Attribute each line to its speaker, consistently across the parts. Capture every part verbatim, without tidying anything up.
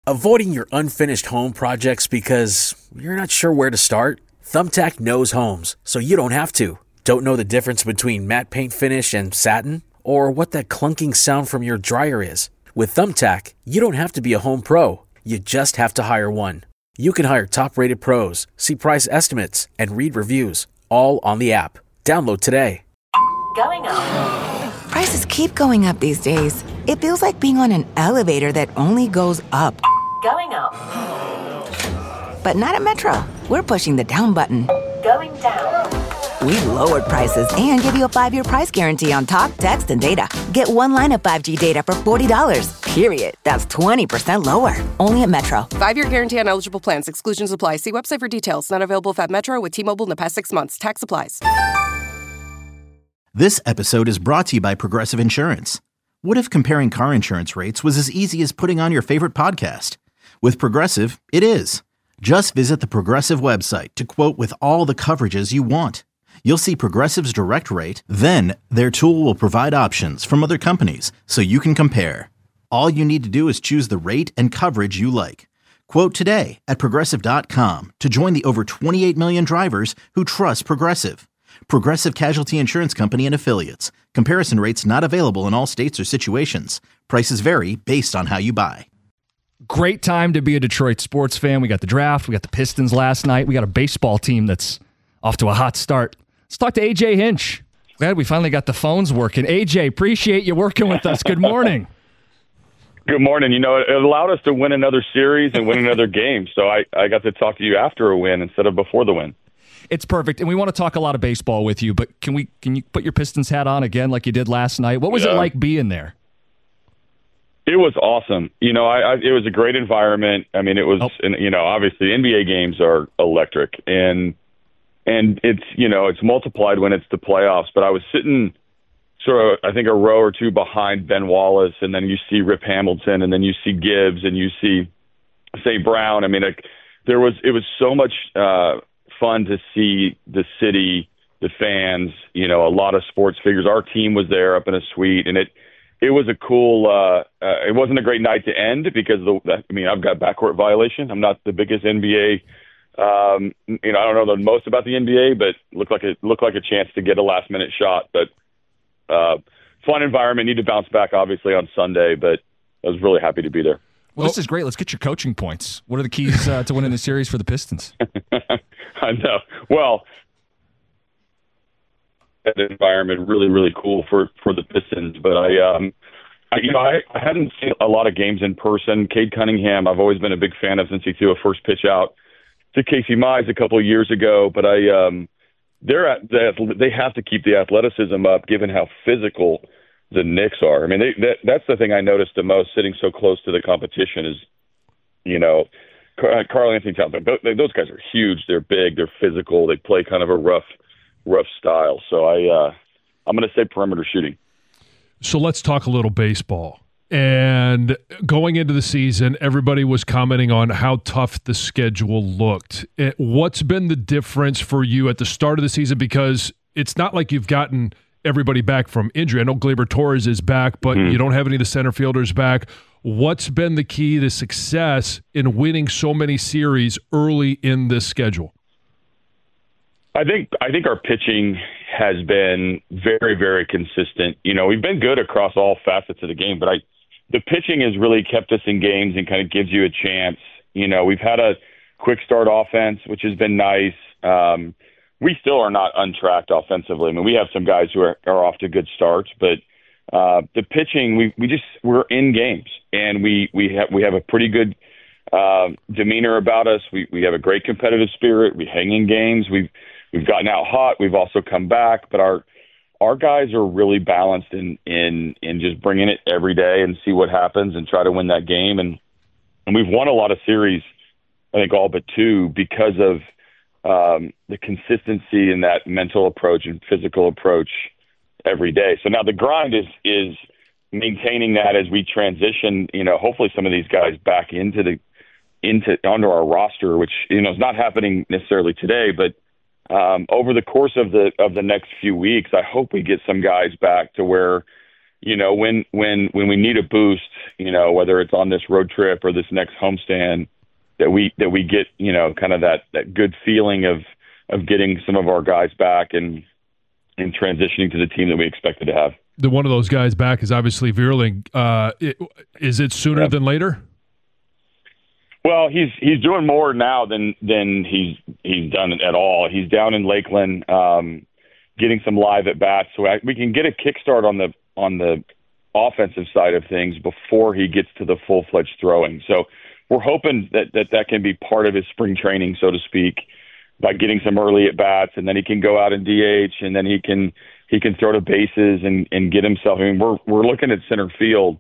Speaker 1: Avoiding your unfinished home projects because you're not sure where to start? Thumbtack knows homes, so you don't have to. Don't know the difference between matte paint finish and satin? Or what that clunking sound from your dryer is? With Thumbtack, you don't have to be a home pro. You just have to hire one. You can hire top-rated pros, see price estimates, and read reviews, all on the app. Download today.
Speaker 2: Going up.
Speaker 3: Prices keep going up these days. It feels like being on an elevator that only goes up.
Speaker 2: Going up.
Speaker 3: But not at Metro. We're pushing the down button.
Speaker 2: Going down.
Speaker 3: We've lowered prices and give you a five-year price guarantee on talk, text, and data. Get one line of five G data for forty dollars, period. That's twenty percent lower. Only at Metro.
Speaker 4: Five-year guarantee on eligible plans. Exclusions apply. See website for details. Not available if at Metro with T-Mobile in the past six months. Tax applies.
Speaker 5: This episode is brought to you by Progressive Insurance. What if comparing car insurance rates was as easy as putting on your favorite podcast? With Progressive, it is. Just visit the Progressive website to quote with all the coverages you want. You'll see Progressive's direct rate, then their tool will provide options from other companies so you can compare. All you need to do is choose the rate and coverage you like. Quote today at Progressive dot com to join the over twenty-eight million drivers who trust Progressive. Progressive Casualty Insurance Company and Affiliates. Comparison rates not available in all states or situations. Prices vary based on how you buy.
Speaker 6: Great time to be a Detroit sports fan. We got the draft. We got the Pistons last night. We got a baseball team that's off to a hot start. Let's talk to A J Hinch. Glad we finally got the phones working. A J, appreciate you working with us. Good morning.
Speaker 7: Good morning. You know, it allowed us to win another series and win another game. So I, I got to talk to you after a win instead of before the win.
Speaker 6: It's perfect. And we want to talk a lot of baseball with you, but can we can you put your Pistons hat on again like you did last night? What was yeah. it like being there?
Speaker 7: It was awesome. You know, I, I it was a great environment. I mean, it was, oh. and, you know, obviously N B A games are electric, and and it's, you know, it's multiplied when it's the playoffs. But I was sitting sort of, I think, a row or two behind Ben Wallace, and then you see Rip Hamilton, and then you see Gibbs, and you see Saint Brown. I mean, like, there was it was so much uh, fun to see the city, the fans, you know, a lot of sports figures. Our team was there up in a suite, and it. It was a cool. Uh, uh, it wasn't a great night to end because of the. I mean, I've got backcourt violation. I'm not the biggest N B A. Um, you know, I don't know the most about the N B A, but looked like it looked like a chance to get a last minute shot. But uh, fun environment. Need to bounce back, obviously, on Sunday. But I was really happy to be there.
Speaker 6: Well, this is great. Let's get your coaching points. What are the keys uh, to winning the series for the Pistons?
Speaker 7: I know. Well. That environment really, really cool for, for the Pistons. But I, um, I, you know, I, I hadn't seen a lot of games in person. Cade Cunningham, I've always been a big fan of since he threw a first pitch out to Casey Mize a couple of years ago. But I, um, they're at, they have to keep the athleticism up, given how physical the Knicks are. I mean, they, that, that's the thing I noticed the most, sitting so close to the competition. Is, you know, Karl Anthony Towns. Those guys are huge. They're big. They're physical. They play kind of a rough. rough style. So I, uh, I'm going to say perimeter shooting.
Speaker 8: So let's talk a little baseball. And going into the season, everybody was commenting on how tough the schedule looked. What's been the difference for you at the start of the season? Because it's not like you've gotten everybody back from injury. I know Gleyber Torres is back, but mm-hmm. you don't have any of the center fielders back. What's been the key to success in winning so many series early in this schedule?
Speaker 7: I think I think our pitching has been very, very consistent. You know, we've been good across all facets of the game, but I, the pitching has really kept us in games and kind of gives you a chance. You know, we've had a quick start offense, which has been nice. Um, we still are not untracked offensively. I mean, we have some guys who are, are off to good starts, but uh, the pitching, we we just we're in games, and we we have we have a pretty good uh, demeanor about us. We we have a great competitive spirit. We hang in games. We've We've gotten out hot. We've also come back, but our our guys are really balanced in in in just bringing it every day and see what happens and try to win that game. And and we've won a lot of series, I think all but two, because of um, the consistency in that mental approach and physical approach every day. So now the grind is is maintaining that as we transition. You know, hopefully some of these guys back into the into onto our roster, which you know is not happening necessarily today, but. Um, over the course of the of the next few weeks, I hope we get some guys back to where, you know, when when when we need a boost, you know, whether it's on this road trip or this next homestand, that we that we get, you know, kind of that that good feeling of of getting some of our guys back and and transitioning to the team that we expected to have.
Speaker 8: The one of those guys back is obviously Vierling. Uh, it, is it sooner
Speaker 7: yep.
Speaker 8: than later?
Speaker 7: Well, he's he's doing more now than than he's he's done at all. He's down in Lakeland, um, getting some live at bats, so I, we can get a kickstart on the on the offensive side of things before he gets to the full fledged throwing. So we're hoping that, that that can be part of his spring training, so to speak, by getting some early at bats, and then he can go out and D H, and then he can he can throw to bases and, and get himself. I mean, we're we're looking at center field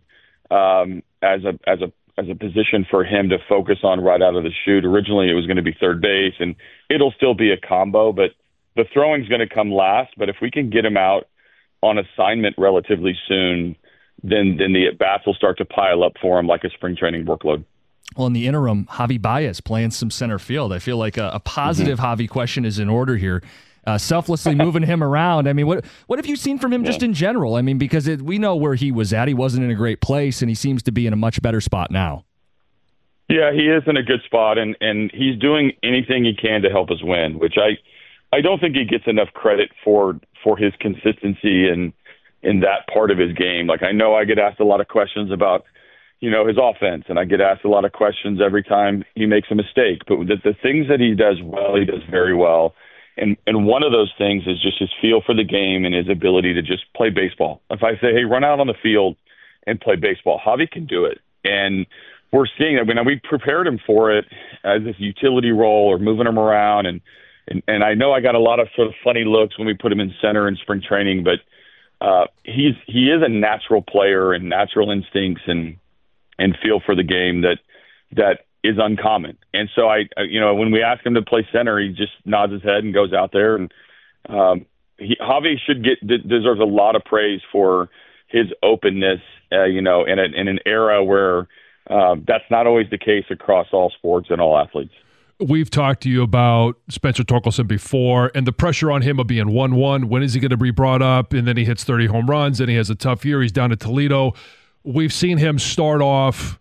Speaker 7: um, as a as a as a position for him to focus on right out of the chute. Originally, it was going to be third base, and it'll still be a combo, but the throwing's going to come last. But if we can get him out on assignment relatively soon, then then the at bats will start to pile up for him like a spring training workload.
Speaker 6: Well, in the interim, Javi Baez playing some center field. I feel like a, a positive mm-hmm. Javi question is in order here. Uh, selflessly moving him around. I mean, what what have you seen from him yeah. just in general? I mean, because it, we know where he was at. He wasn't in a great place, and he seems to be in a much better spot now.
Speaker 7: Yeah, he is in a good spot, and, and he's doing anything he can to help us win, which I I don't think he gets enough credit for for his consistency in, in that part of his game. Like, I know I get asked a lot of questions about, you know, his offense, and I get asked a lot of questions every time he makes a mistake. But the, the things that he does well, he does very well. And and one of those things is just his feel for the game and his ability to just play baseball. If I say, hey, run out on the field and play baseball, Javi can do it. And we're seeing that. When we prepared him for it as this utility role or moving him around. And, and, and I know I got a lot of sort of funny looks when we put him in center in spring training, but uh, he's he is a natural player and natural instincts and and feel for the game that that is uncommon. And so I, you know, when we ask him to play center, he just nods his head and goes out there. And um, he, Javi should get d- deserves a lot of praise for his openness, uh, you know, in, a, in an era where um, that's not always the case across all sports and all athletes.
Speaker 8: We've talked to you about Spencer Torkelson before and the pressure on him of being one one. When is he going to be brought up? And then he hits thirty home runs and he has a tough year. He's down to Toledo. We've seen him start off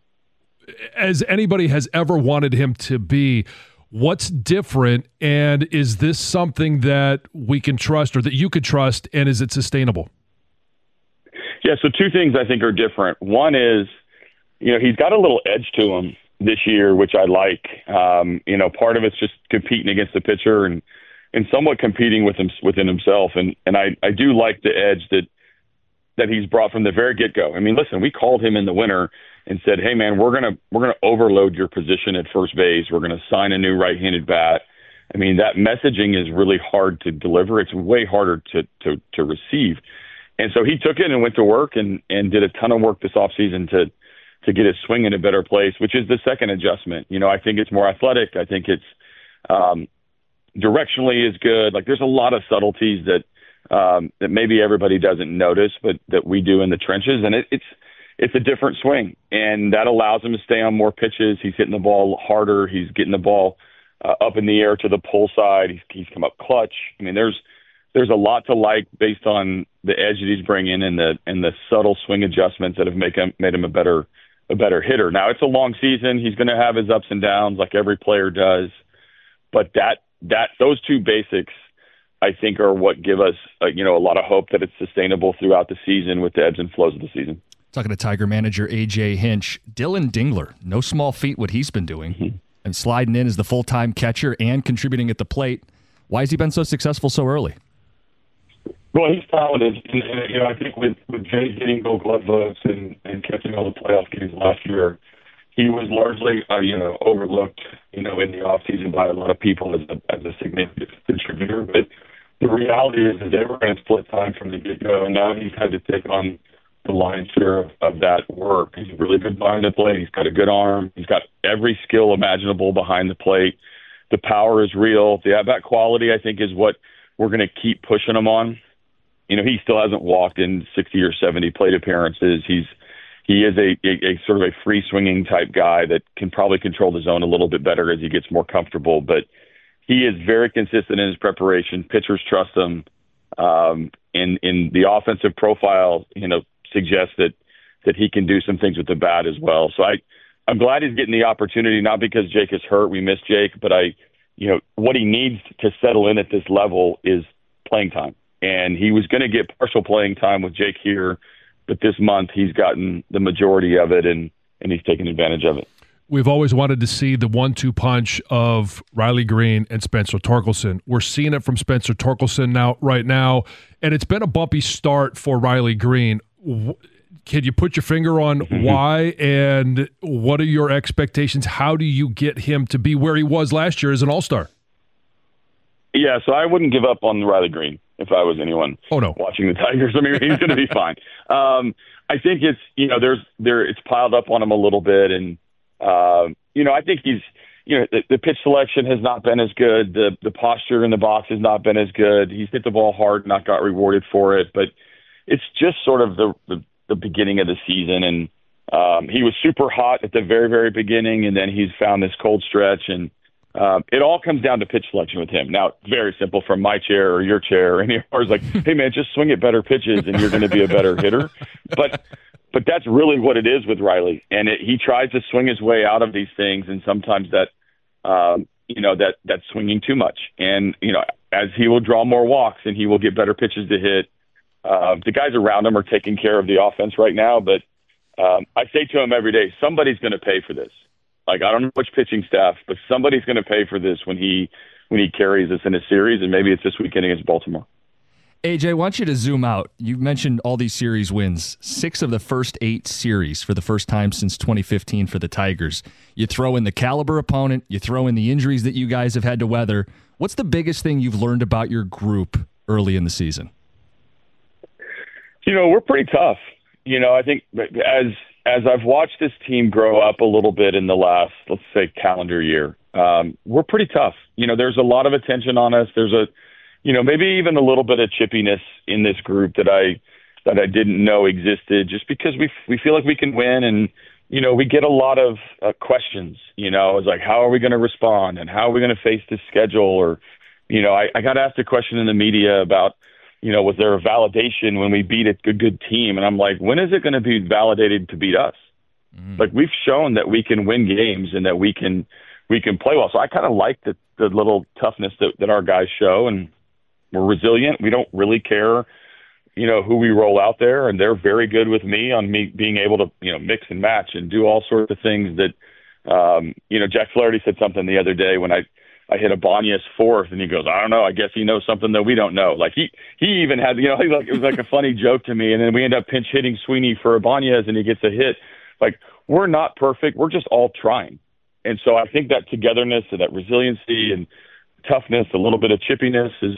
Speaker 8: as anybody has ever wanted him to be. What's different, and is this something that we can trust or that you could trust, and is it sustainable?
Speaker 7: Yeah, so two things I think are different. One is, you know, he's got a little edge to him this year, which I like. Um, you know, part of it's just competing against the pitcher and, and somewhat competing with him, within himself. And, and I, I do like the edge that that he's brought from the very get-go. I mean, listen, we called him in the winter and said, hey, man, we're going to we're gonna overload your position at first base. We're going to sign a new right-handed bat. I mean, that messaging is really hard to deliver. It's way harder to to, to receive. And so he took it and went to work and, and did a ton of work this offseason to to get his swing in a better place, which is the second adjustment. You know, I think it's more athletic. I think it's um, directionally is good. Like, there's a lot of subtleties that um, that maybe everybody doesn't notice, but that we do in the trenches. And it, it's it's a different swing, and that allows him to stay on more pitches. He's hitting the ball harder. He's getting the ball uh, up in the air to the pull side. He's, he's come up clutch. I mean, there's there's a lot to like based on the edge that he's bringing and the and the subtle swing adjustments that have make him made him a better a better hitter. Now, it's a long season. He's going to have his ups and downs like every player does, but that that those two basics, I think, are what give us uh, you know a lot of hope that it's sustainable throughout the season with the ebbs and flows of the season.
Speaker 6: Talking to Tiger manager A J Hinch, Dylan Dingler, no small feat what he's been doing. Mm-hmm. And sliding in as the full-time catcher and contributing at the plate. Why has he been so successful so early?
Speaker 7: Well, he's talented. And, and, you know, I think with, with Jay getting Gold Glove votes and, and catching all the playoff games last year, he was largely, uh, you know, overlooked, you know, in the offseason by a lot of people as a, as a significant contributor. But the reality is, is they were going to split time from the get-go, and now he's had to take on the lion's share of, of that work. He's really good behind the plate. He's got a good arm. He's got every skill imaginable behind the plate. The power is real. The at-bat quality, I think, is what we're going to keep pushing him on. You know, he still hasn't walked in sixty or seventy plate appearances. He's he is a, a, a sort of a free swinging type guy that can probably control the zone a little bit better as he gets more comfortable. But he is very consistent in his preparation. Pitchers trust him. Um, in in the offensive profile, you know, suggests that that he can do some things with the bat as well. So I, I'm glad he's getting the opportunity, not because Jake is hurt. We miss Jake, but I, you know, what he needs to settle in at this level is playing time. And he was going to get partial playing time with Jake here, but this month he's gotten the majority of it, and, and he's taken advantage of it.
Speaker 8: We've always wanted to see the one two punch of Riley Greene and Spencer Torkelson. We're seeing it from Spencer Torkelson now, right now, and it's been a bumpy start for Riley Greene. Can you put your finger on mm-hmm. why, and what are your expectations? How do you get him to be where he was last year as an all-star?
Speaker 7: Yeah, so I wouldn't give up on Riley Greene if I was anyone
Speaker 8: oh, no.
Speaker 7: watching the Tigers. I mean, he's going to be fine. Um, I think it's, you know, there's there it's piled up on him a little bit, and Uh, you know, I think he's, you know, the, the pitch selection has not been as good. The the posture in the box has not been as good. He's hit the ball hard, not got rewarded for it. But it's just sort of the, the, the beginning of the season. And um, he was super hot at the very, very beginning, and then he's found this cold stretch. And uh, it all comes down to pitch selection with him. Now, very simple from my chair or your chair. And he was like, hey, man, just swing at better pitches, and you're going to be a better hitter. But But that's really what it is with Riley, and it, he tries to swing his way out of these things, and sometimes that, um, you know, that that's swinging too much. And you know, as he will draw more walks and he will get better pitches to hit, uh, the guys around him are taking care of the offense right now. But um, I say to him every day, somebody's going to pay for this. Like I don't know which pitching staff, but somebody's going to pay for this when he when he carries us in a series, and maybe it's this weekend against Baltimore.
Speaker 6: A J, I want you to zoom out. You mentioned all these series wins, six of the first eight series for the first time since twenty fifteen for the Tigers. You throw in the caliber opponent, you throw in the injuries that you guys have had to weather. What's the biggest thing you've learned about your group early in the season?
Speaker 7: You know, we're pretty tough. You know, I think as as I've watched this team grow up a little bit in the last, let's say, calendar year, um, we're pretty tough. You know, there's a lot of attention on us. There's a You know, maybe even a little bit of chippiness in this group that I that I didn't know existed, just because we we feel like we can win, and you know we get a lot of uh, questions. You know, it's like, how are we going to respond, and how are we going to face this schedule? Or, you know, I, I got asked a question in the media about, you know, was there a validation when we beat a good good team? And I'm like, when is it going to be validated to beat us? Mm. Like we've shown that we can win games and that we can we can play well. So I kind of like the the little toughness that that our guys show, and we're resilient. We don't really care, you know, who we roll out there, and they're very good with me on me being able to, you know, mix and match and do all sorts of things that, um, you know, Jack Flaherty said something the other day when I, I hit Ibanez fourth, and he goes, I don't know, I guess he knows something that we don't know. Like he, he even had, you know, he like, it was like a funny joke to me. And then we end up pinch hitting Sweeney for Ibanez, and he gets a hit. Like, we're not perfect. We're just all trying. And so I think that togetherness and that resiliency and toughness, a little bit of chippiness is,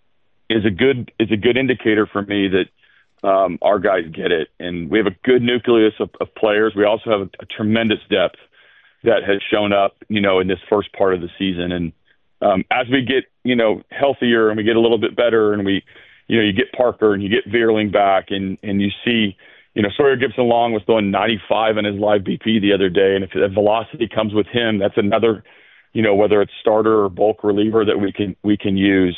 Speaker 7: is a good is a good indicator for me that um, our guys get it. And we have a good nucleus of, of players. We also have a, a tremendous depth that has shown up, you know, in this first part of the season. And um, as we get, you know, healthier and we get a little bit better, and we, you know, you get Parker and you get Veerling back, and, and you see, you know, Sawyer Gipson-Long was throwing ninety-five in his live B P the other day. And if that velocity comes with him, that's another, you know, whether it's starter or bulk reliever that we can we can use.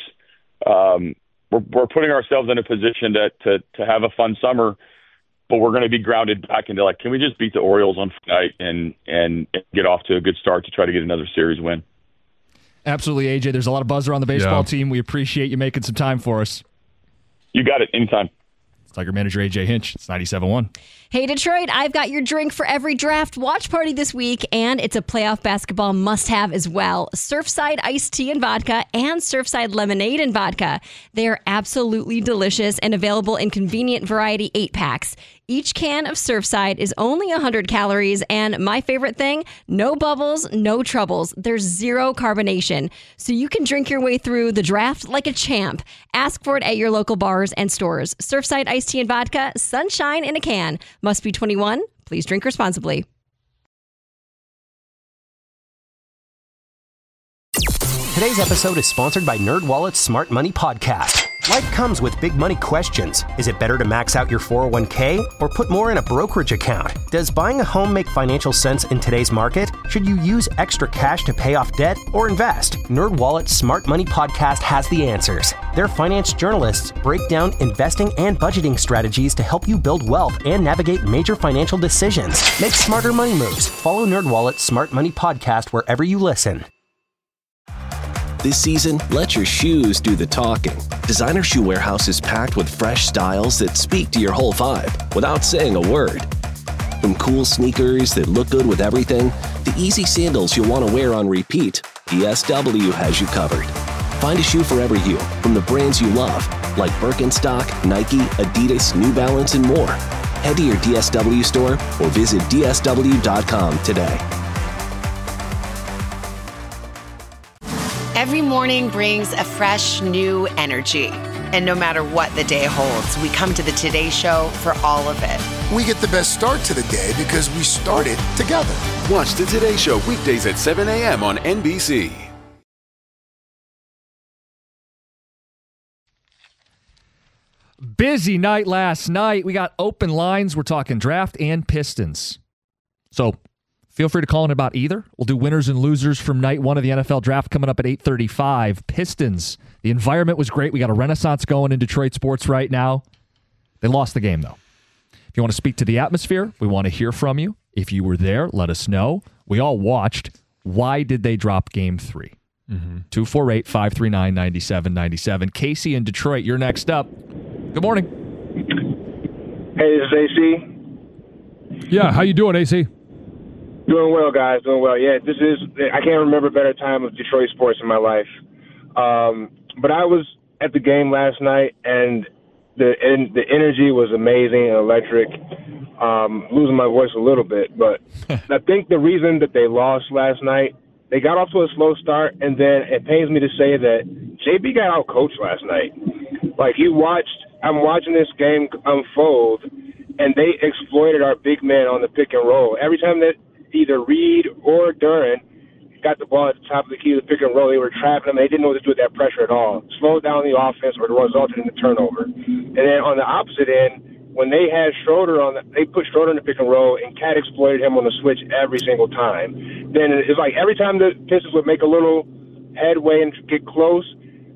Speaker 7: Um, we're, we're putting ourselves in a position to, to, to have a fun summer, but we're going to be grounded back into like, can we just beat the Orioles on Friday night and, and, and get off to a good start to try to get another series win?
Speaker 6: Absolutely, A J. There's a lot of buzz around the baseball
Speaker 8: yeah.
Speaker 6: team. We appreciate you making some time for us.
Speaker 7: You got it. Anytime.
Speaker 6: It's Tiger manager A J Hinch. It's ninety-seven point one.
Speaker 9: Hey, Detroit, I've got your drink for every draft watch party this week, and it's a playoff basketball must-have as well. Surfside iced tea and vodka and Surfside lemonade and vodka. They are absolutely delicious and available in convenient variety eight-packs. Each can of Surfside is only one hundred calories, and my favorite thing, no bubbles, no troubles. There's zero carbonation, so you can drink your way through the draft like a champ. Ask for it at your local bars and stores. Surfside iced tea and vodka, sunshine in a can. Must be twenty-one. Please drink responsibly.
Speaker 10: Today's episode is sponsored by NerdWallet's Smart Money Podcast. Life comes with big money questions. Is it better to max out your four oh one k or put more in a brokerage account? Does buying a home make financial sense in today's market? Should you use extra cash to pay off debt or invest? NerdWallet's Smart Money Podcast has the answers. Their finance journalists break down investing and budgeting strategies to help you build wealth and navigate major financial decisions. Make smarter money moves. Follow NerdWallet's Smart Money Podcast wherever you listen.
Speaker 11: This season, let your shoes do the talking. Designer Shoe Warehouse is packed with fresh styles that speak to your whole vibe without saying a word. From cool sneakers that look good with everything, to easy sandals you'll want to wear on repeat, D S W has you covered. Find a shoe for every you from the brands you love, like Birkenstock, Nike, Adidas, New Balance, and more. Head to your D S W store or visit D S W dot com today.
Speaker 12: Every morning brings a fresh, new energy. And no matter what the day holds, we come to the Today Show for all of it.
Speaker 13: We get the best start to the day because we started together.
Speaker 14: Watch the Today Show weekdays at seven a.m. on N B C.
Speaker 6: Busy night last night. We got open lines. We're talking draft and Pistons. So feel free to call in about either. We'll do winners and losers from night one of the N F L draft coming up at eight thirty-five. Pistons. The environment was great. We got a renaissance going in Detroit sports right now. They lost the game, though. If you want to speak to the atmosphere, we want to hear from you. If you were there, let us know. We all watched. Why did they drop game three? Mm-hmm. two four eight, five three nine, nine seven nine seven. Casey in Detroit, you're next up. Good morning.
Speaker 15: Hey, this is A C.
Speaker 8: Yeah, how you doing, A C?
Speaker 15: Doing well, guys. Doing well. Yeah, this is, I can't remember a better time of Detroit sports in my life. Um, but I was at the game last night, and the and the energy was amazing and electric. Um, losing my voice a little bit, but I think the reason that they lost last night, they got off to a slow start, and then it pains me to say that J B got out coached last night. Like, you watched, I'm watching this game unfold, and they exploited our big men on the pick and roll. Every time that either Reed or Duren got the ball at the top of the key of the pick and roll, they were trapping them. They didn't know what to do with that pressure at all. Slowed down the offense or it resulted in a turnover. And then on the opposite end, when they had Schroeder on the, they put Schroeder in the pick and roll, and Cat exploited him on the switch every single time. Then it's like every time the Pistons would make a little headway and get close,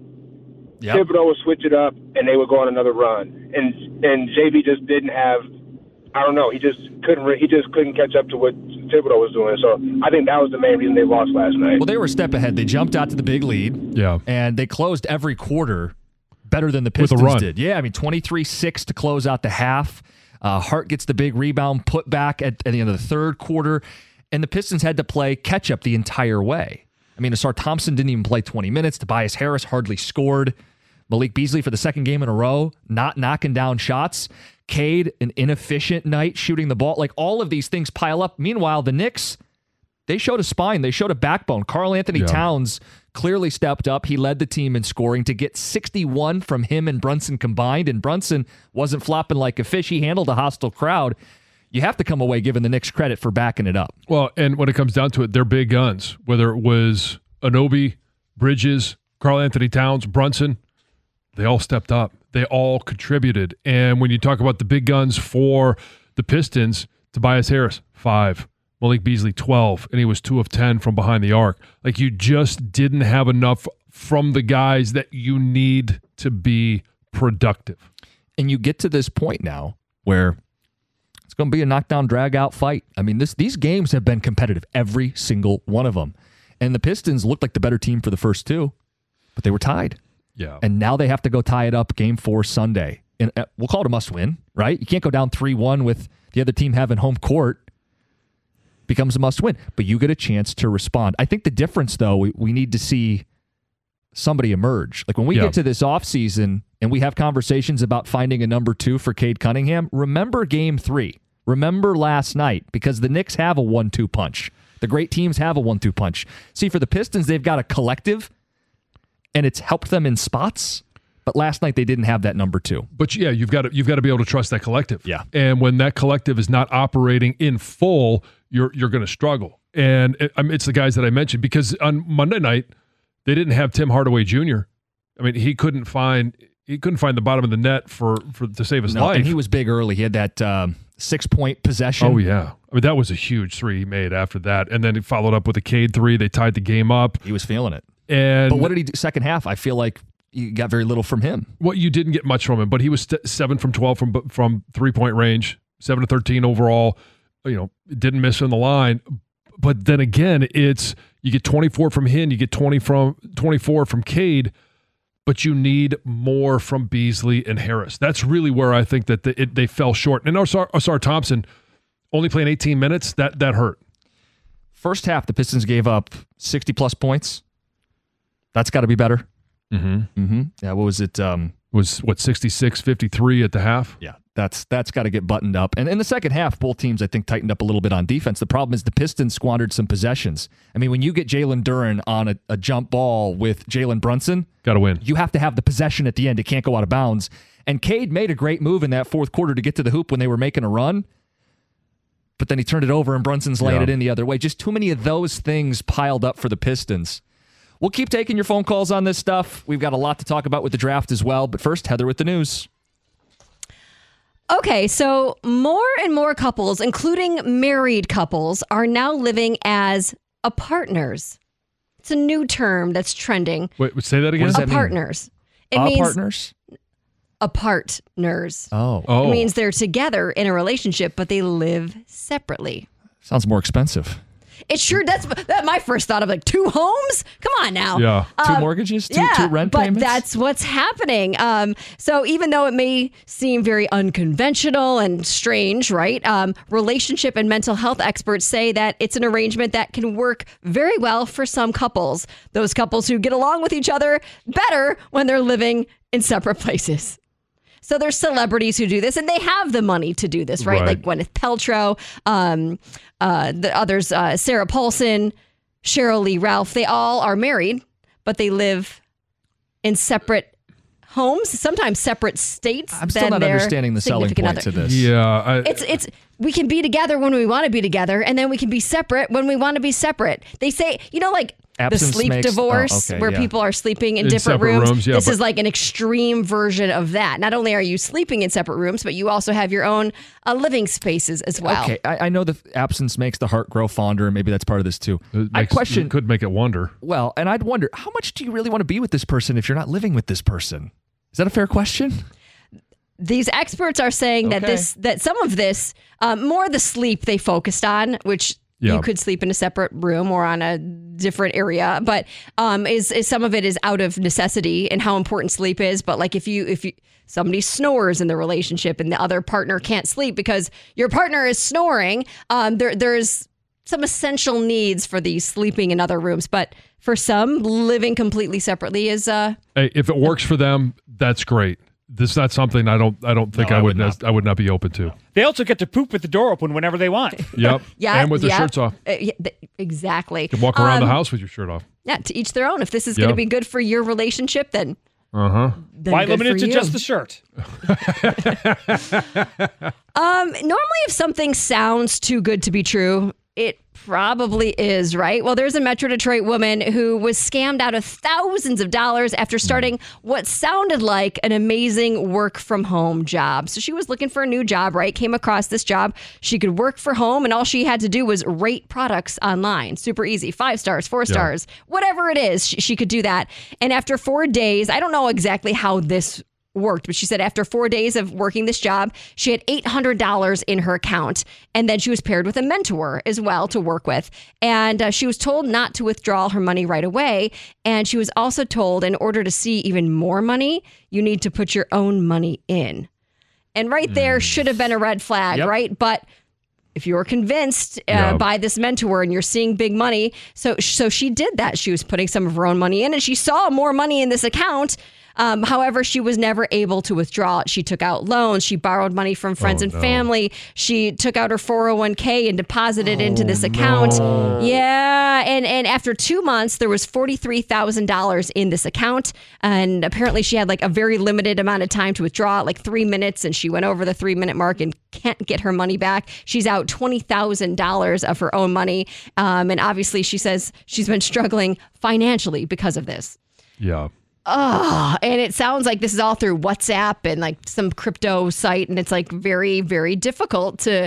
Speaker 15: yep. Thibodeau would switch it up, and they would go on another run. And and J B just didn't have, I don't know, he just couldn't he just couldn't catch up to what Thibodeau was doing. So I think that was the main reason they lost last night.
Speaker 6: Well, they were a step ahead. They jumped out to the big lead.
Speaker 8: Yeah.
Speaker 6: And they closed every quarter better than the Pistons did. Yeah, I mean, twenty-three six to close out the half. Uh, Hart gets the big rebound put back at, at the end of the third quarter. And the Pistons had to play catch-up the entire way. I mean, Asar Thompson didn't even play twenty minutes. Tobias Harris hardly scored. Malik Beasley for the second game in a row, not knocking down shots. Cade, an inefficient night shooting the ball. Like, all of these things pile up. Meanwhile, the Knicks, they showed a spine. They showed a backbone. Karl Anthony yeah. Towns clearly stepped up. He led the team in scoring to get sixty-one from him and Brunson combined, and Brunson wasn't flopping like a fish. He handled a hostile crowd. You have to come away giving the Knicks credit for backing it up.
Speaker 8: Well, and when it comes down to it, they're big guns, whether it was Anunoby, Bridges, Karl Anthony Towns, Brunson, they all stepped up. They all contributed. And when you talk about the big guns for the Pistons, Tobias Harris, five. Malik Beasley, twelve. And he was two of ten from behind the arc. Like, you just didn't have enough from the guys that you need to be productive.
Speaker 6: And you get to this point now where it's going to be a knockdown, drag-out fight. I mean, this these games have been competitive, every single one of them. And the Pistons looked like the better team for the first two, but they were tied.
Speaker 8: Yeah.
Speaker 6: And now they have to go tie it up game four Sunday. And uh, we'll call it a must-win, right? You can't go down three one with the other team having home court. Becomes a must-win. But you get a chance to respond. I think the difference, though, we, we need to see somebody emerge. Like, when we yeah. get to this offseason and we have conversations about finding a number two for Cade Cunningham, remember game three. Remember last night, because the Knicks have a one two punch. The great teams have a one two punch. See, for the Pistons, they've got a collective, and it's helped them in spots. But last night they didn't have that number two.
Speaker 8: But yeah, you've got to you've got to be able to trust that collective.
Speaker 6: Yeah.
Speaker 8: And when that collective is not operating in full, you're you're going to struggle. And it, I mean, it's the guys that I mentioned, because on Monday night they didn't have Tim Hardaway Junior I mean, he couldn't find he couldn't find the bottom of the net for, for to save his
Speaker 6: No,
Speaker 8: life.
Speaker 6: and he was big early. He had that um, six-point possession.
Speaker 8: Oh, yeah. I mean, that was a huge three he made after that. And then he followed up with a Cade three. They tied the game up.
Speaker 6: He was feeling it.
Speaker 8: And
Speaker 6: But what did he do second half? I feel like you got very little from him.
Speaker 8: Well, you didn't get much from him, but he was st- seven from twelve from from three-point range, seven to thirteen overall. You know, didn't miss in the line. But then again, it's you get twenty-four from him, you get twenty from twenty-four from Cade, but you need more from Beasley and Harris. That's really where I think that the, it, they fell short. And Ausar, Ausar Thompson only playing eighteen minutes, that that hurt.
Speaker 6: First half, the Pistons gave up sixty-plus points. That's got to be better.
Speaker 8: Mm-hmm.
Speaker 6: Mm-hmm. Yeah, what was it? Um,
Speaker 8: was, what, sixty-six fifty-three at the half?
Speaker 6: Yeah, that's that's got to get buttoned up. And in the second half, both teams, I think, tightened up a little bit on defense. The problem is the Pistons squandered some possessions. I mean, when you get Jalen Duren on a, a jump ball with Jalen Brunson,
Speaker 8: got to win.
Speaker 6: You have to have the possession at the end. It can't go out of bounds. And Cade made a great move in that fourth quarter to get to the hoop when they were making a run. But then he turned it over and Brunson's laying
Speaker 8: Yeah.
Speaker 6: it in the other way. Just too many of those things piled up for the Pistons. We'll keep taking your phone calls on this stuff. We've got a lot to talk about with the draft as well. But first, Heather with the news.
Speaker 9: Okay, so more and more couples, including married couples, are now living as a partners. It's a new term that's trending.
Speaker 8: Wait, say that again?
Speaker 6: What does that
Speaker 9: a
Speaker 6: mean?
Speaker 9: partners. It
Speaker 6: Uh,
Speaker 9: means
Speaker 6: partners?
Speaker 9: a partners.
Speaker 6: Oh.
Speaker 8: Oh.
Speaker 9: It means they're together in a relationship, but they live separately.
Speaker 6: Sounds more expensive.
Speaker 9: It sure that's that my first thought of like two homes. Come on now,
Speaker 8: Yeah.
Speaker 6: Two
Speaker 9: Um,
Speaker 6: mortgages? Two,
Speaker 9: yeah,
Speaker 6: two rent
Speaker 9: but
Speaker 6: payments?
Speaker 9: that's what's happening. Um, so even though it may seem very unconventional and strange, right? Um, relationship and mental health experts say that it's an arrangement that can work very well for some couples. Those couples who get along with each other better when they're living in separate places. So there's celebrities who do this, and they have the money to do this, right?
Speaker 8: Right.
Speaker 9: Like Gwyneth Paltrow, um, uh, the others, uh, Sarah Paulson, Cheryl Lee Ralph. They all are married, but they live in separate homes, sometimes separate states.
Speaker 6: I'm still
Speaker 9: than
Speaker 6: not
Speaker 9: their
Speaker 6: understanding the selling
Speaker 9: significant
Speaker 6: point
Speaker 9: other.
Speaker 6: to this.
Speaker 8: Yeah. I,
Speaker 9: It's it's we can be together when we want to be together, and then we can be separate when we want to be separate. They say, you know, like
Speaker 6: Absence
Speaker 9: the sleep
Speaker 6: makes-
Speaker 9: divorce,
Speaker 6: oh, okay,
Speaker 9: where
Speaker 6: yeah.
Speaker 9: people are sleeping in,
Speaker 8: In
Speaker 9: different
Speaker 8: separate
Speaker 9: rooms.
Speaker 8: rooms, yeah,
Speaker 9: this
Speaker 8: but-
Speaker 9: is like an extreme version of that. Not only are you sleeping in separate rooms, but you also have your own uh, living spaces as well.
Speaker 6: Okay, I, I know the absence makes the heart grow fonder, and maybe that's part of this too.
Speaker 8: it
Speaker 6: I
Speaker 8: makes-
Speaker 6: question,
Speaker 8: it could make it wonder.
Speaker 6: well, and I'd wonder, how much do you really want to be with this person if you're not living with this person? Is that a fair question?
Speaker 9: These experts are saying that
Speaker 6: Okay.
Speaker 9: this that some of this um, more the sleep they focused on, which
Speaker 8: Yeah.
Speaker 9: you could sleep in a separate room or on a different area, but um, is, is some of it is out of necessity and how important sleep is. But like if you if you somebody snores in the relationship and the other partner can't sleep because your partner is snoring, um, there there's some essential needs for these sleeping in other rooms. But for some, living completely separately is uh,
Speaker 8: Hey, if it works for them, that's great. This is not something I don't. I don't think
Speaker 6: No,
Speaker 8: I
Speaker 6: I
Speaker 8: would.
Speaker 6: would not.
Speaker 8: I would not be open to.
Speaker 16: They also get to poop with the door open whenever they want.
Speaker 8: Yep.
Speaker 9: yeah,
Speaker 8: And with their
Speaker 9: yeah,
Speaker 8: shirts off,
Speaker 9: uh, yeah, th- exactly.
Speaker 8: you can walk around the
Speaker 9: Um,
Speaker 8: house with your shirt off.
Speaker 9: Yeah, to each their own. If this is going
Speaker 8: Yeah.
Speaker 9: to be good for your relationship, then,
Speaker 8: Uh huh.
Speaker 9: then
Speaker 16: Why
Speaker 9: good
Speaker 16: limit it
Speaker 9: for
Speaker 16: to
Speaker 9: you.
Speaker 16: just the shirt?
Speaker 9: Um, normally, if something sounds too good to be true, it probably is, right? Well, there's a Metro Detroit woman who was scammed out of thousands of dollars after starting what sounded like an amazing work from home job. So she was looking for a new job, right? Came across this job. She could work for home, and all she had to do was rate products online. Super easy. Five stars, four stars, whatever it is, she, she could do that. And after four days, I don't know exactly how this worked, but she said after four days of working this job, she had eight hundred dollars in her account. And then she was paired with a mentor as well to work with. And uh, she was told not to withdraw her money right away. And she was also told in order to see even more money, you need to put your own money in. And right there should have been a red flag,
Speaker 6: Yep.
Speaker 9: right? But if you were convinced uh,
Speaker 8: Yeah.
Speaker 9: by this mentor and you're seeing big money, so so she did that. She was putting some of her own money in, and she saw more money in this account. Um, however, she was never able to withdraw it. She took out loans. She borrowed money from friends
Speaker 8: Oh,
Speaker 9: and
Speaker 8: no.
Speaker 9: family. She took out her four oh one k and deposited into this account. Yeah, and and after two months, there was forty-three thousand dollars in this account, and apparently she had like a very limited amount of time to withdraw it, like three minutes, and she went over the three minute mark and can't get her money back. She's out twenty thousand dollars of her own money, um, and obviously she says she's been struggling financially because of this.
Speaker 8: Yeah.
Speaker 9: Oh, and it sounds like this is all through WhatsApp and like some crypto site, and it's like very, very difficult to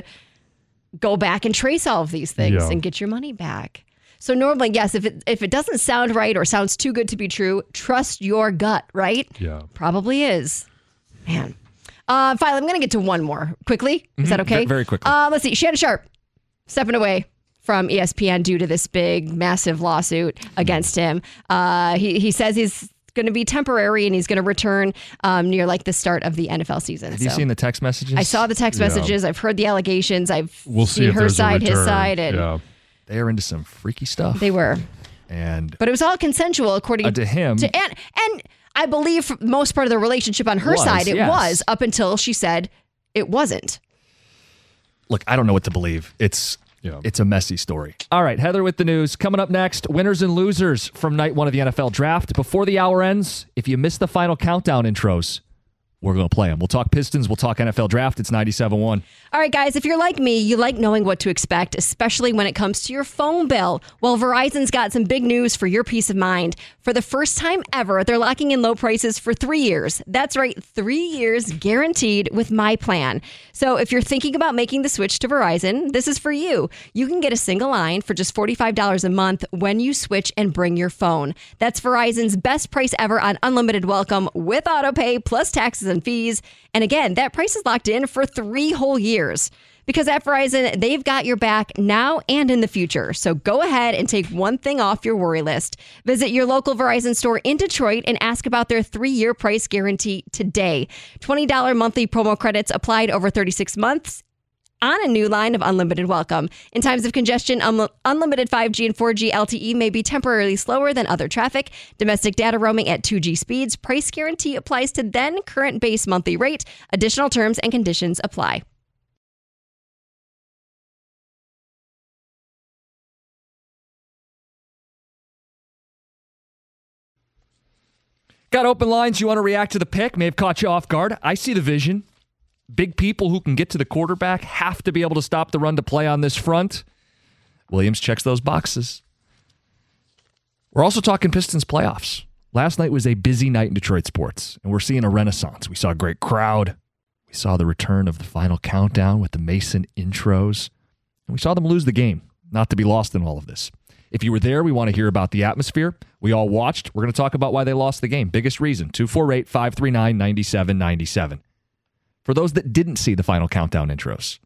Speaker 9: go back and trace all of these things
Speaker 8: Yeah.
Speaker 9: and get your money back. So normally, yes, if it if it doesn't sound right or sounds too good to be true, trust your gut, right?
Speaker 8: Yeah.
Speaker 9: Probably is. Man. Uh, finally, I'm going to get to one more quickly. Is
Speaker 6: Mhm.
Speaker 9: that okay?
Speaker 6: Ve- very quickly.
Speaker 9: Uh, let's see. Shannon Sharp stepping away from E S P N due to this big, massive lawsuit against him. Uh, he he says he's going to be temporary and he's going to return um, near like the start of the N F L season.
Speaker 6: Have you
Speaker 9: So
Speaker 6: seen the text messages?
Speaker 9: I saw the text
Speaker 6: Yeah.
Speaker 9: messages. I've heard the allegations. I've
Speaker 6: We'll see
Speaker 9: seen
Speaker 6: if
Speaker 9: her
Speaker 6: there's a
Speaker 9: side, his
Speaker 6: return.
Speaker 9: side, and
Speaker 6: Yeah. They are into some freaky stuff.
Speaker 9: they were.
Speaker 6: And
Speaker 9: But it was all consensual, according
Speaker 6: Uh, to him.
Speaker 9: To, and and I believe for most part of the relationship on her
Speaker 6: Was,
Speaker 9: side, it
Speaker 6: yes.
Speaker 9: was up until she said it wasn't.
Speaker 6: look, I don't know what to believe. It's it's a messy story. All right, Heather with the news. Coming up next, winners and losers from night one of the N F L draft. Before the hour ends, if you missed the final countdown intros, we're going to play them. We'll talk Pistons. We'll talk N F L draft. It's ninety-seven point one.
Speaker 9: All right, guys, if you're like me, you like knowing what to expect, especially when it comes to your phone bill. Well, Verizon's got some big news for your peace of mind. For the first time ever, they're locking in low prices for three years. That's right, three years guaranteed with my plan. So if you're thinking about making the switch to Verizon, this is for you. You can get a single line for just forty-five dollars a month when you switch and bring your phone. That's Verizon's best price ever on unlimited welcome with autopay plus taxes and fees. And again, that price is locked in for three whole years. Because at Verizon, they've got your back now and in the future. So go ahead and take one thing off your worry list. Visit your local Verizon store in Detroit and ask about their three-year price guarantee today. twenty dollars monthly promo credits applied over thirty-six months on a new line of unlimited welcome. In times of congestion, um, unlimited five G and four G L T E may be temporarily slower than other traffic. Domestic data roaming at two G speeds. Price guarantee applies to then current base monthly rate. Additional terms and conditions apply.
Speaker 6: Got open lines. You want to react to the pick? May have caught you off guard. I see the vision. Big people who can get to the quarterback have to be able to stop the run to play on this front. Williams checks those boxes. We're also talking Pistons playoffs. Last night was a busy night in Detroit sports, and we're seeing a renaissance. We saw a great crowd. We saw the return of the final countdown with the Mason intros. And we saw them lose the game, not to be lost in all of this. If you were there, we want to hear about the atmosphere. We all watched. We're going to talk about why they lost the game. Biggest reason, two four eight, five three nine, nine seven nine seven. For those that didn't see the final countdown intros,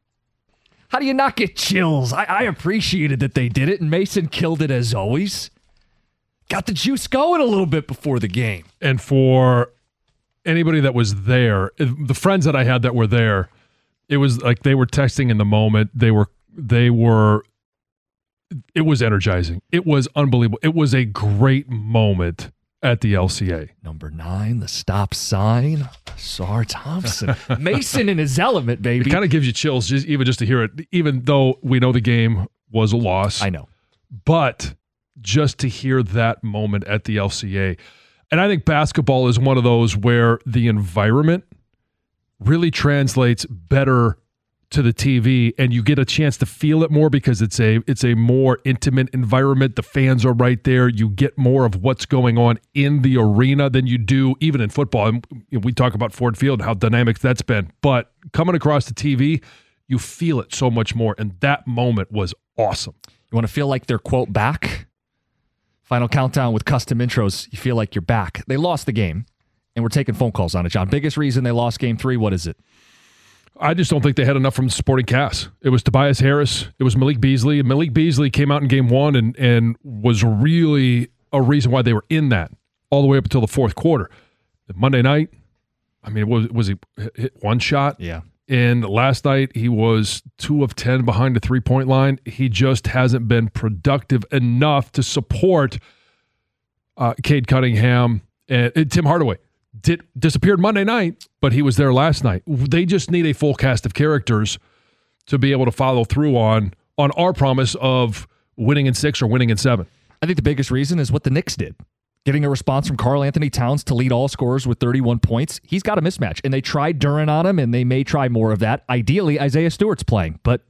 Speaker 6: how do you not get chills? I, I appreciated that they did it, and Mason killed it as always. Got the juice going a little bit before the game.
Speaker 8: And for anybody that was there, the friends that I had that were there, it was like they were texting in the moment. They were, they were, it was energizing. It was unbelievable. It was a great moment at the L C A.
Speaker 6: Number nine, the stop sign. Sar Thompson. Mason in his element, baby.
Speaker 8: It kind of gives you chills just even just to hear it, even though we know the game was a loss.
Speaker 6: I know.
Speaker 8: But just to hear that moment at the L C A. And I think basketball is one of those where the environment really translates better to the T V, and you get a chance to feel it more because it's a it's a more intimate environment. The fans are right there. You get more of what's going on in the arena than you do even in football. And we talk about Ford Field and how dynamic that's been. But coming across the T V, you feel it so much more, and that moment was awesome.
Speaker 6: You want to feel like they're, quote, back? Final countdown with custom intros. You feel like you're back. They lost the game, and we're taking phone calls on it, John. Biggest reason they lost game three, what is it?
Speaker 8: I just don't think they had enough from the supporting cast. It was Tobias Harris. It was Malik Beasley. Malik Beasley came out in game one and, and was really a reason why they were in that all the way up until the fourth quarter. Monday night, I mean, was was he hit one shot?
Speaker 6: Yeah.
Speaker 8: And last night, he was two of ten behind the three-point line. He just hasn't been productive enough to support uh, Cade Cunningham and, and Tim Hardaway. Did, disappeared Monday night, but he was there last night. They just need a full cast of characters to be able to follow through on on our promise of winning in six or winning in seven.
Speaker 6: I think the biggest reason is what the Knicks did. Getting a response from Karl Anthony Towns to lead all scorers with thirty-one points. He's got a mismatch, and they tried Duren on him, and they may try more of that. Ideally, Isaiah Stewart's playing, but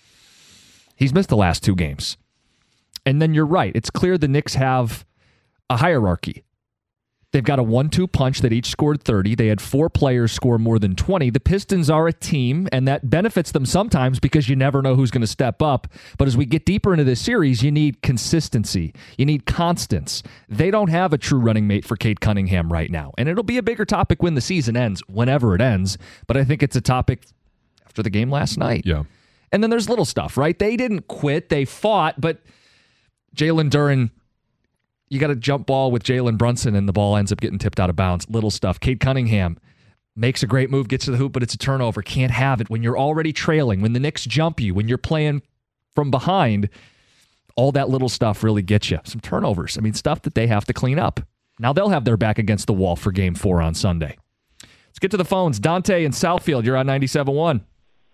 Speaker 6: he's missed the last two games. And then you're right. It's clear the Knicks have a hierarchy. They've got a one two punch that each scored thirty. They had four players score more than twenty. The Pistons are a team, and that benefits them sometimes because you never know who's going to step up. But as we get deeper into this series, you need consistency. You need constance. They don't have a true running mate for Cade Cunningham right now. And it'll be a bigger topic when the season ends, whenever it ends. But I think it's a topic after the game last night.
Speaker 8: Yeah.
Speaker 6: And then there's little stuff, right? They didn't quit. They fought, but Jalen Duren, you got a jump ball with Jalen Brunson, and the ball ends up getting tipped out of bounds. Little stuff. Cade Cunningham makes a great move, gets to the hoop, but it's a turnover. Can't have it when you're already trailing, when the Knicks jump you, when you're playing from behind. All that little stuff really gets you. Some turnovers. I mean, stuff that they have to clean up. Now they'll have their back against the wall for game four on Sunday. Let's get to the phones. Dante in Southfield, you're on ninety-seven point one.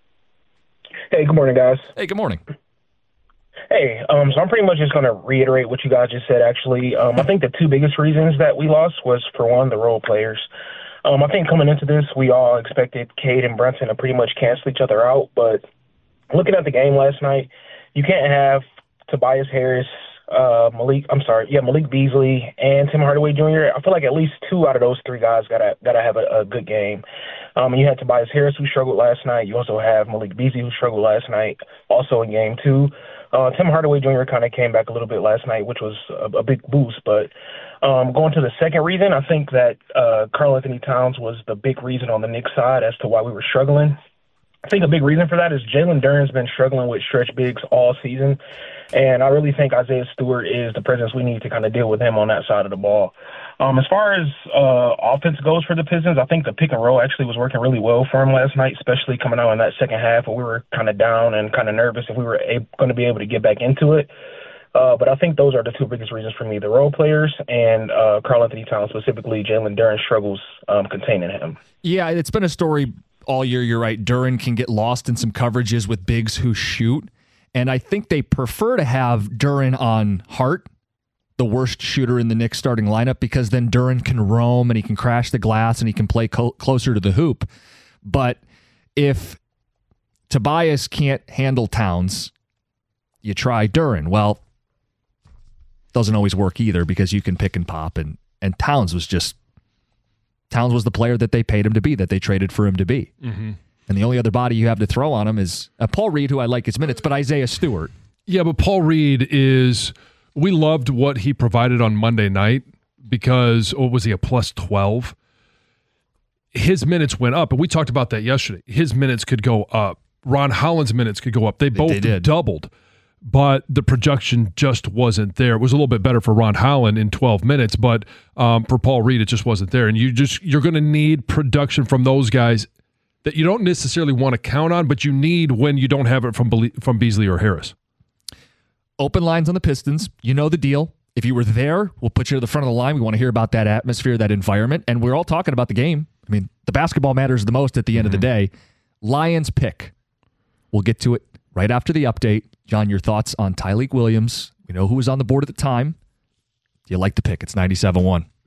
Speaker 17: Hey, good morning, guys.
Speaker 6: Hey, good morning.
Speaker 17: Hey, um, so I'm pretty much just going to reiterate what you guys just said, actually. Um, I think the two biggest reasons that we lost was, for one, the role players. Um, I think coming into this, we all expected Cade and Brunson to pretty much cancel each other out. But looking at the game last night, you can't have Tobias Harris, uh, Malik, I'm sorry, yeah, Malik Beasley, and Tim Hardaway Junior I feel like at least two out of those three guys got to gotta have a, a good game. Um, and you had Tobias Harris, who struggled last night. You also have Malik Beasley, who struggled last night, also in game two. Uh, Tim Hardaway Junior kind of came back a little bit last night, which was a, a big boost. But um, going to the second reason, I think that uh, Karl-Anthony Towns was the big reason on the Knicks side as to why we were struggling. I think a big reason for that is Jalen Duren's been struggling with stretch bigs all season, and I really think Isaiah Stewart is the presence we need to kind of deal with him on that side of the ball. Um, as far as uh, offense goes for the Pistons, I think the pick and roll actually was working really well for him last night, especially coming out in that second half where we were kind of down and kind of nervous if we were going to be able to get back into it. Uh, but I think those are the two biggest reasons for me, the role players and uh, Karl-Anthony Towns, specifically Jalen Duren struggles um, containing him.
Speaker 6: Yeah, it's been a story all year. You're right. Duren can get lost in some coverages with bigs who shoot. And I think they prefer to have Duren on Hart, the worst shooter in the Knicks starting lineup, because then Duren can roam and he can crash the glass and he can play co- closer to the hoop. But if Tobias can't handle Towns, you try Duren. Well, doesn't always work either because you can pick and pop. And, and Towns was just, Towns was the player that they paid him to be, that they traded for him to be.
Speaker 8: Mm-hmm.
Speaker 6: And the only other body you have to throw on him is uh, Paul Reed, who I like his minutes, but Isaiah Stewart.
Speaker 8: Yeah, but Paul Reed is, we loved what he provided on Monday night because, what was he, a plus twelve? His minutes went up, and we talked about that yesterday. His minutes could go up. Ron Holland's minutes could go up. They both they did. doubled, but the production just wasn't there. It was a little bit better for Ron Holland in twelve minutes, but um, for Paul Reed, it just wasn't there. And you just, you're going to need production from those guys that you don't necessarily want to count on, but you need when you don't have it from Be- from Beasley or Harris.
Speaker 6: Open lines on the Pistons. You know the deal. If you were there, we'll put you to the front of the line. We want to hear about that atmosphere, that environment, and we're all talking about the game. I mean, the basketball matters the most at the end mm-hmm. of the day. Lions pick. We'll get to it right after the update. John, your thoughts on Tyleik Williams. We know who was on the board at the time. Do you like the pick? It's ninety-seven point one.